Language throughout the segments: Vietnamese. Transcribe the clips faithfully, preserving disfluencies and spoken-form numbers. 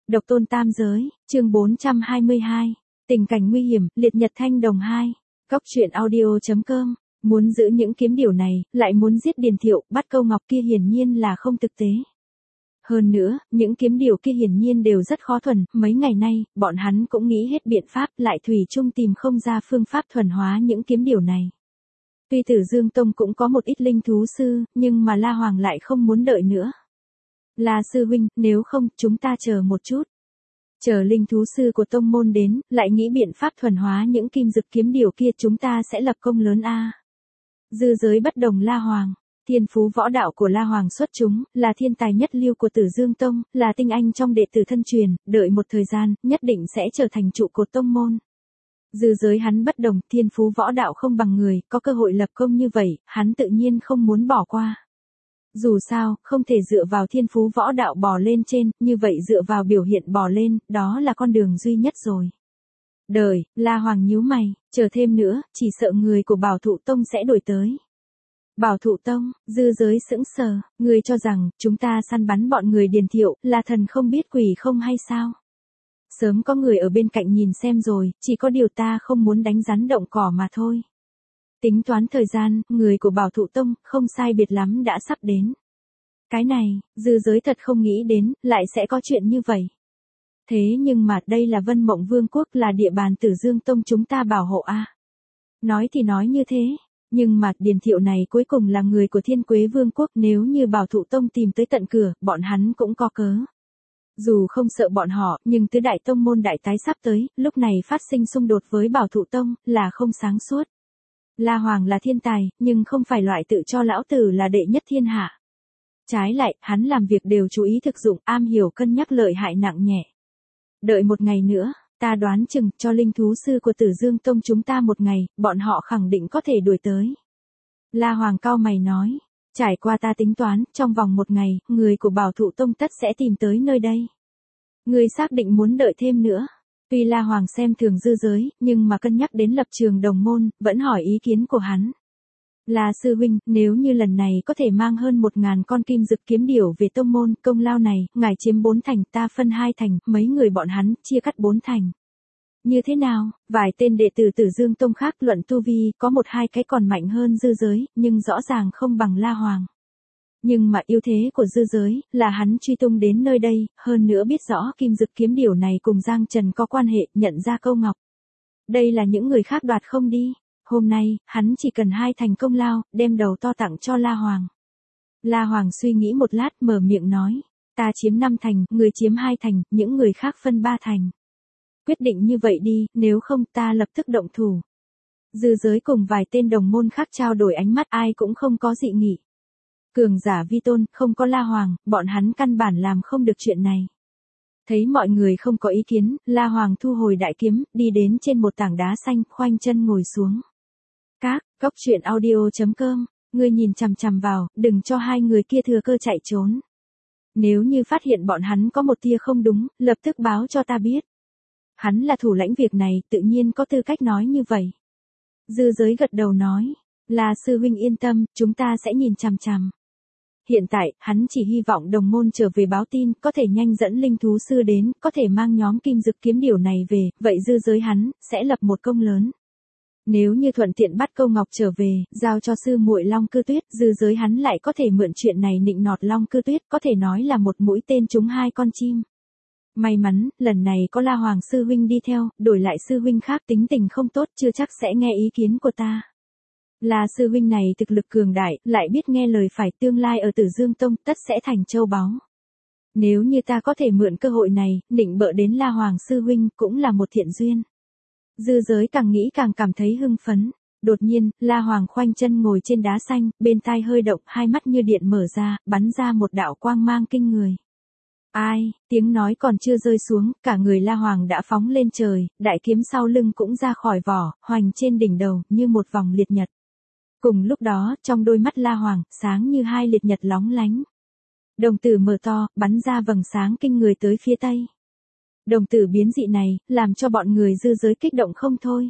Độc tôn tam giới, chương bốn trăm hai mươi hai. Tình cảnh nguy hiểm, liệt nhật thanh đồng hai. Góc truyện audio chấm com. Muốn giữ những kiếm điều này, lại muốn giết Điền Thiệu, bắt Câu Ngọc kia hiển nhiên là không thực tế. Hơn nữa, những kiếm điều kia hiển nhiên đều rất khó thuần, mấy ngày nay, bọn hắn cũng nghĩ hết biện pháp, lại thủy chung tìm không ra phương pháp thuần hóa những kiếm điều này. Tuy Tử Dương Tông cũng có một ít linh thú sư, nhưng mà La Hoàng lại không muốn đợi nữa. La sư huynh, nếu không, chúng ta chờ một chút. Chờ linh thú sư của tông môn đến, lại nghĩ biện pháp thuần hóa những kim dực kiếm điều kia, chúng ta sẽ lập công lớn a. Dư giới bất đồng La Hoàng, thiên phú võ đạo của La Hoàng xuất chúng, là thiên tài nhất lưu của Tử Dương Tông, là tinh anh trong đệ tử thân truyền, đợi một thời gian, nhất định sẽ trở thành trụ cột tông môn. Dư giới hắn bất đồng, thiên phú võ đạo không bằng người, có cơ hội lập công như vậy, hắn tự nhiên không muốn bỏ qua. Dù sao, không thể dựa vào thiên phú võ đạo bò lên trên, như vậy dựa vào biểu hiện bò lên, đó là con đường duy nhất rồi. Đời, La Hoàng nhíu mày, chờ thêm nữa, chỉ sợ người của Bảo Thụ Tông sẽ đổi tới. Bảo Thụ Tông, dư giới sững sờ, người cho rằng, chúng ta săn bắn bọn người Điền Thiệu, là thần không biết quỷ không hay sao? Sớm có người ở bên cạnh nhìn xem rồi, chỉ có điều ta không muốn đánh rắn động cỏ mà thôi. Tính toán thời gian, người của Bảo Thụ Tông, không sai biệt lắm đã sắp đến. Cái này, dư giới thật không nghĩ đến, lại sẽ có chuyện như vậy. Thế nhưng mà, đây là Vân Mộng Vương quốc, là địa bàn Tử Dương Tông chúng ta bảo hộ a. Nói thì nói như thế, nhưng mà, Điền Thiệu này cuối cùng là người của Thiên Quế Vương quốc, nếu như Bảo Thụ Tông tìm tới tận cửa, bọn hắn cũng có cớ. Dù không sợ bọn họ, nhưng tứ đại tông môn đại tái sắp tới, lúc này phát sinh xung đột với Bảo Thụ Tông, là không sáng suốt. La Hoàng là thiên tài, nhưng không phải loại tự cho lão tử là đệ nhất thiên hạ. Trái lại, hắn làm việc đều chú ý thực dụng, am hiểu cân nhắc lợi hại nặng nhẹ. Đợi một ngày nữa, ta đoán chừng cho linh thú sư của Tử Dương Tông chúng ta một ngày, bọn họ khẳng định có thể đuổi tới. La Hoàng cau mày nói, trải qua ta tính toán, trong vòng một ngày, người của Bảo Thụ Tông tất sẽ tìm tới nơi đây. Người xác định muốn đợi thêm nữa. Tuy La Hoàng xem thường dư giới, nhưng mà cân nhắc đến lập trường đồng môn, vẫn hỏi ý kiến của hắn. La sư huynh, nếu như lần này có thể mang hơn một ngàn con kim dực kiếm điểu về tông môn, công lao này, ngài chiếm bốn thành, ta phân hai thành, mấy người bọn hắn, chia cắt bốn thành. Như thế nào, vài tên đệ tử Tử Dương Tông khác luận tu vi, có một hai cái còn mạnh hơn dư giới, nhưng rõ ràng không bằng La Hoàng. Nhưng mà ưu thế của dư giới, là hắn truy tung đến nơi đây, hơn nữa biết rõ kim dực kiếm điểu này cùng Giang Trần có quan hệ, nhận ra Câu Ngọc. Đây là những người khác đoạt không đi. Hôm nay, hắn chỉ cần hai thành công lao, đem đầu to tặng cho La Hoàng. La Hoàng suy nghĩ một lát, mở miệng nói, ta chiếm năm thành, người chiếm hai thành, những người khác phân ba thành. Quyết định như vậy đi, nếu không ta lập tức động thủ. Dư giới cùng vài tên đồng môn khác trao đổi ánh mắt, ai cũng không có dị nghị. Cường giả vi tôn, không có La Hoàng, bọn hắn căn bản làm không được chuyện này. Thấy mọi người không có ý kiến, La Hoàng thu hồi đại kiếm, đi đến trên một tảng đá xanh, khoanh chân ngồi xuống. Các, góc truyện audio chấm com, ngươi nhìn chằm chằm vào, đừng cho hai người kia thừa cơ chạy trốn. Nếu như phát hiện bọn hắn có một tia không đúng, lập tức báo cho ta biết. Hắn là thủ lãnh việc này, tự nhiên có tư cách nói như vậy. Dư giới gật đầu nói, là sư huynh yên tâm, chúng ta sẽ nhìn chằm chằm. Hiện tại, hắn chỉ hy vọng đồng môn trở về báo tin, có thể nhanh dẫn linh thú sư đến, có thể mang nhóm kim dực kiếm điểu này về, vậy dư giới hắn, sẽ lập một công lớn. Nếu như thuận tiện bắt Câu Ngọc trở về, giao cho sư muội Long Cư Tuyết, dư giới hắn lại có thể mượn chuyện này nịnh nọt Long Cư Tuyết, có thể nói là một mũi tên trúng hai con chim. May mắn, lần này có La Hoàng sư huynh đi theo, đổi lại sư huynh khác tính tình không tốt, chưa chắc sẽ nghe ý kiến của ta. La sư huynh này thực lực cường đại, lại biết nghe lời phải, tương lai ở Tử Dương Tông, tất sẽ thành châu báu. Nếu như ta có thể mượn cơ hội này, nịnh bợ đến La Hoàng sư huynh, cũng là một thiện duyên. Dư giới càng nghĩ càng cảm thấy hưng phấn. Đột nhiên, La Hoàng khoanh chân ngồi trên đá xanh, bên tai hơi động, hai mắt như điện mở ra, bắn ra một đạo quang mang kinh người. Ai, tiếng nói còn chưa rơi xuống, cả người La Hoàng đã phóng lên trời, đại kiếm sau lưng cũng ra khỏi vỏ, hoành trên đỉnh đầu, như một vòng liệt nhật. Cùng lúc đó, trong đôi mắt La Hoàng, sáng như hai liệt nhật lóng lánh. Đồng tử mở to, bắn ra vầng sáng kinh người tới phía tây. Đồng tử biến dị này, làm cho bọn người dư giới kích động không thôi.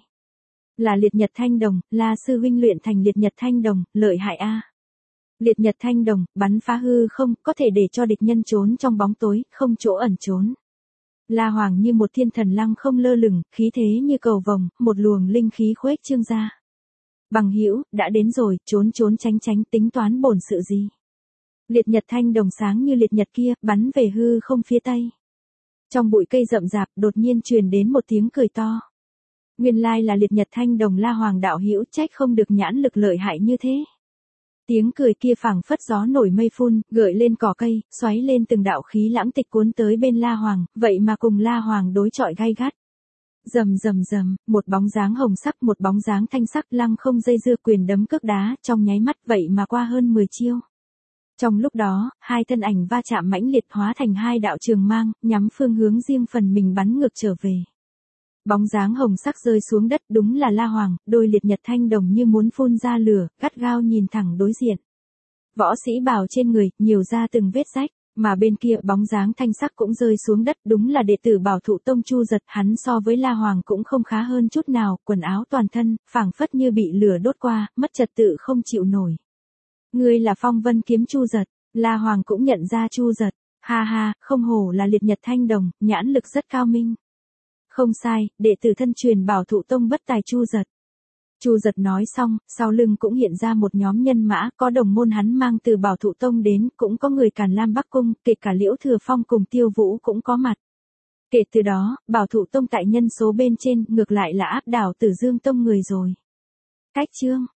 Là liệt nhật thanh đồng, La sư huynh luyện thành liệt nhật thanh đồng, lợi hại a. Liệt nhật thanh đồng, bắn phá hư không, có thể để cho địch nhân trốn trong bóng tối, không chỗ ẩn trốn. La Hoàng như một thiên thần lăng không lơ lửng, khí thế như cầu vồng, một luồng linh khí khuếch trương ra. Bằng hữu, đã đến rồi, trốn trốn tránh tránh tính toán bổn sự gì. Liệt nhật thanh đồng sáng như liệt nhật kia, bắn về hư không phía tây. Trong bụi cây rậm rạp, đột nhiên truyền đến một tiếng cười to. Nguyên lai là liệt nhật thanh đồng La Hoàng đạo hữu, trách không được nhãn lực lợi hại như thế. Tiếng cười kia phảng phất gió nổi mây phun, gợi lên cỏ cây, xoáy lên từng đạo khí lãng tịch cuốn tới bên La Hoàng, vậy mà cùng La Hoàng đối chọi gay gắt. Rầm rầm rầm, một bóng dáng hồng sắc, một bóng dáng thanh sắc, lăng không dây dưa quyền đấm cước đá, trong nháy mắt vậy mà qua hơn mười chiêu. Trong lúc đó, hai thân ảnh va chạm mãnh liệt hóa thành hai đạo trường mang, nhắm phương hướng riêng phần mình bắn ngược trở về. Bóng dáng hồng sắc rơi xuống đất, đúng là La Hoàng, đôi liệt nhật thanh đồng như muốn phun ra lửa, gắt gao nhìn thẳng đối diện. Võ sĩ bào trên người, nhiều ra từng vết rách, mà bên kia bóng dáng thanh sắc cũng rơi xuống đất, đúng là đệ tử Bảo Thụ Tông Chu Giật, hắn so với La Hoàng cũng không khá hơn chút nào, quần áo toàn thân, phảng phất như bị lửa đốt qua, mất trật tự không chịu nổi. Ngươi là Phong Vân Kiếm Chu Giật, La Hoàng cũng nhận ra Chu Giật, ha ha, không hổ là liệt nhật thanh đồng, nhãn lực rất cao minh. Không sai, đệ tử thân truyền Bảo Thụ Tông bất tài Chu Giật. Chu Giật nói xong, sau lưng cũng hiện ra một nhóm nhân mã, có đồng môn hắn mang từ Bảo Thụ Tông đến, cũng có người Càn Lam Bắc Cung, kể cả Liễu Thừa Phong cùng Tiêu Vũ cũng có mặt. Kể từ đó, Bảo Thụ Tông tại nhân số bên trên, ngược lại là áp đảo Tử Dương Tông người rồi. Cách chương